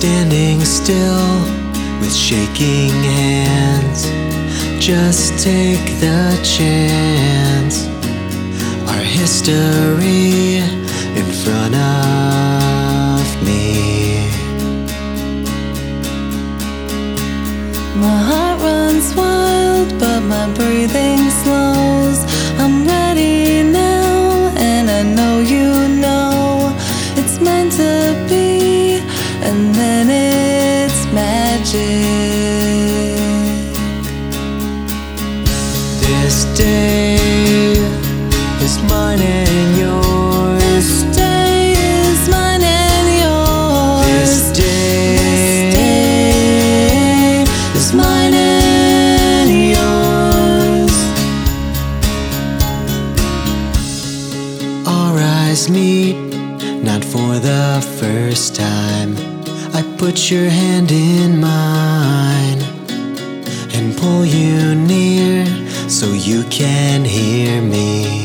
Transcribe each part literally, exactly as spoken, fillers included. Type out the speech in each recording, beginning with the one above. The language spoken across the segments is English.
standing still with shaking hands. Just take the chance. Our history in front of me. My heart runs wild, but my breathing slows. I'm ready now, and I know you know it's meant to be, and then it's magic. This day is mine and yours. This day is mine and yours. This day, This day is mine and yours. our eyes meet, not for the first time. I put your hand in mine and pull you near so you can hear me.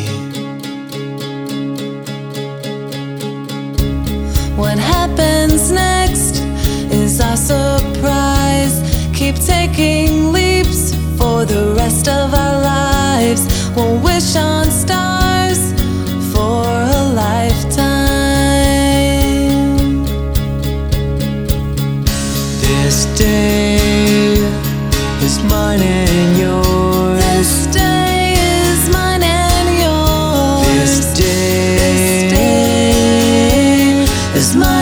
What happens next is our surprise. Keep taking leaps for the rest of our lives. We'll wish on stars for a lifetime. This day is mine and yours. This day is mine and yours. This day, This day is mine.